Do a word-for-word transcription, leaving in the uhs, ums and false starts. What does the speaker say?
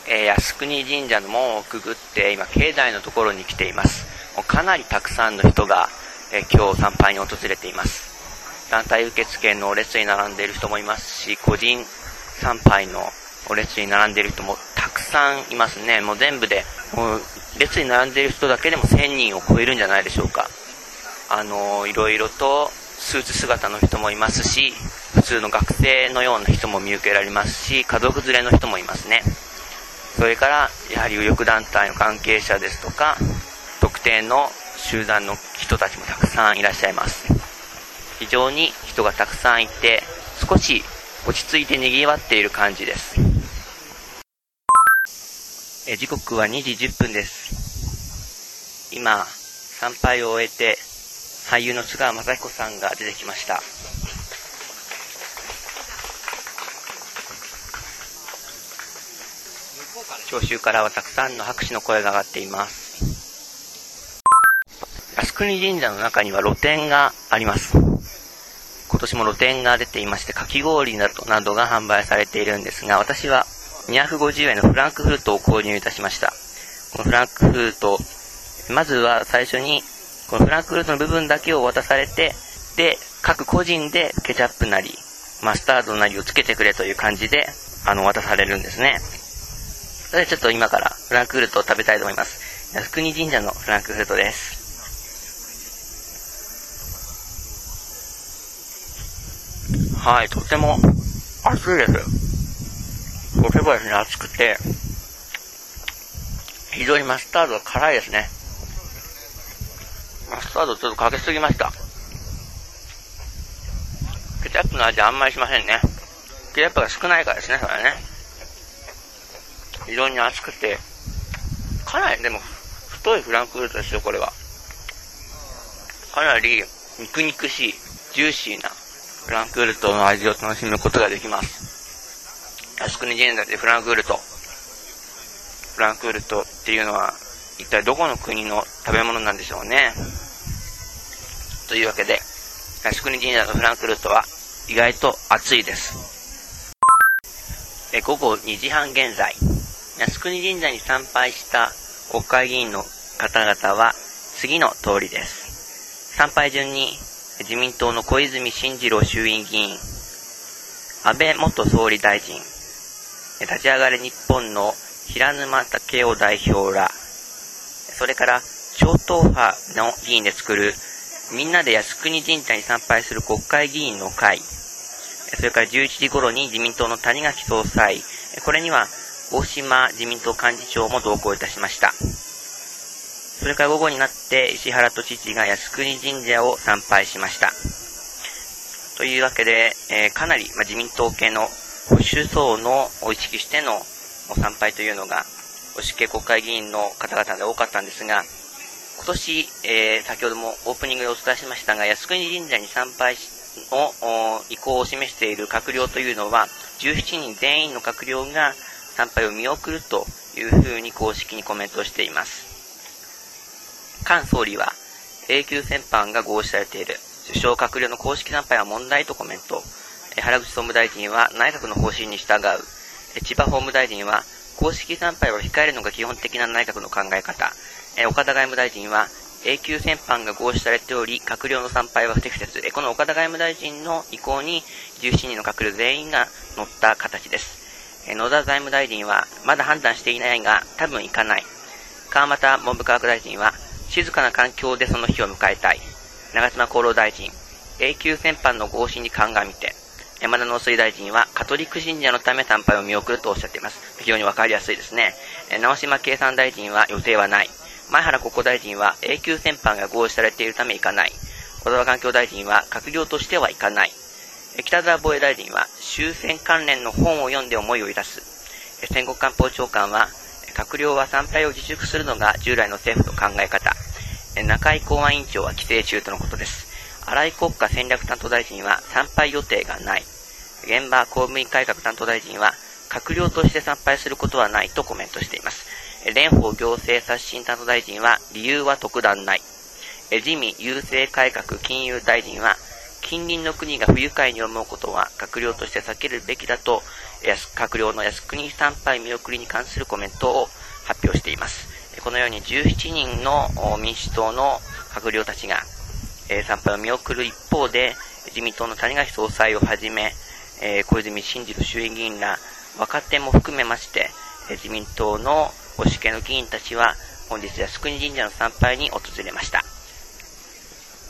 えー、靖国神社の門をくぐって今境内のところに来ています。もうかなりたくさんの人が、えー、今日参拝に訪れています。団体受付の列に並んでいる人もいますし、個人参拝の列に並んでいる人もたくさんいますね。もう全部でもう列に並んでいる人だけでもせんにんを超えるんじゃないでしょうか。あのー、いろいろとスーツ姿の人もいますし、普通の学生のような人も見受けられますし、家族連れの人もいますね。それからやはり右翼団体の関係者ですとか、特定の集団の人たちもたくさんいらっしゃいます。非常に人がたくさんいて、少し落ち着いて賑わっている感じです。え時刻はにじじゅっぷんです。今参拝を終えて俳優の津川雅彦さんが出てきました。聴衆からはたくさんの拍手の声が上がっています。靖国神社の中には露店があります。今年も露店が出ていまして、かき氷などなどが販売されているんですが、私はにひゃくごじゅうえんのフランクフルトを購入いたしました。このフランクフルト、まずは最初にこのフランクフルトの部分だけを渡されて、で各個人でケチャップなりマスタードなりをつけてくれという感じであの渡されるんですね。それでちょっと今からフランクフルトを食べたいと思います。靖国神社のフランクフルトです。はい、とても熱いです。とてもですね、熱くて、非常にマスタードが辛いですね。マスタードちょっとかけすぎました。ケチャップの味あんまりしませんね。ケチャップが少ないからですね、それはね。非常に熱くて、かなりでも太いフランクフルトですよ、これは。かなり肉肉しい、ジューシーなフランクフルトの味を楽しむことができます。靖国神社でフランクフルト。フランクフルトっていうのは一体どこの国の食べ物なんでしょうね。というわけで、靖国神社のフランクフルトは意外と熱いです。え午後にじはん現在、靖国神社に参拝した国会議員の方々は次の通りです。参拝順に自民党の小泉進次郎衆院議員、安倍元総理大臣、立ち上がれ日本の平沼武夫代表ら、それから超党派の議員で作るみんなで靖国神社に参拝する国会議員の会、それからじゅういちじ頃に自民党の谷垣総裁、これには大島自民党幹事長も同行いたしました。それから午後になって石原都知事が靖国神社を参拝しました。というわけで、えー、かなり、まあ、自民党系の保守層のを意識しての参拝というのが保守系国会議員の方々で多かったんですが、今年、えー、先ほどもオープニングでお伝えしましたが、靖国神社に参拝の意向を示している閣僚というのはじゅうしちにん全員の閣僚が参拝を見送るというふうに公式にコメントをしています。菅総理は永久戦犯が合意されている首相閣僚の公式参拝は問題とコメント。原口総務大臣は内閣の方針に従う。千葉法務大臣は公式参拝を控えるのが基本的な内閣の考え方。岡田外務大臣は永久戦犯が合意されており閣僚の参拝は不適切。この岡田外務大臣の意向にじゅうしちにんの閣僚全員が乗った形です。野田財務大臣はまだ判断していないが多分行かない。川俣文部科学大臣は静かな環境でその日を迎えたい。長妻厚労大臣、永久戦犯の合心に鑑みて。山田農水大臣はカトリック信者のため参拝を見送るとおっしゃっています。非常にわかりやすいですね。直島経産大臣は予定はない。前原国交大臣は永久戦犯が合意されているため行かない。小沢環境大臣は閣僚としては行かない。北沢防衛大臣は終戦関連の本を読んで思いを致す。戦国官房長官は閣僚は参拝を自粛するのが従来の政府の考え方。中井公安委員長は規制中とのことです。荒井国家戦略担当大臣は参拝予定がない。現場公務員改革担当大臣は閣僚として参拝することはないとコメントしています。蓮舫行政刷新担当大臣は理由は特段ない。自民郵政改革金融大臣は近隣の国が不愉快に思うことは閣僚として避けるべきだと、閣僚の靖国参拝見送りに関するコメントを発表しています。このようにじゅうななにんの民主党の閣僚たちが参拝を見送る一方で、自民党の谷垣総裁をはじめ、小泉進次郎衆院議員ら若手も含めまして、自民党の保守系の議員たちは本日靖国神社の参拝に訪れました。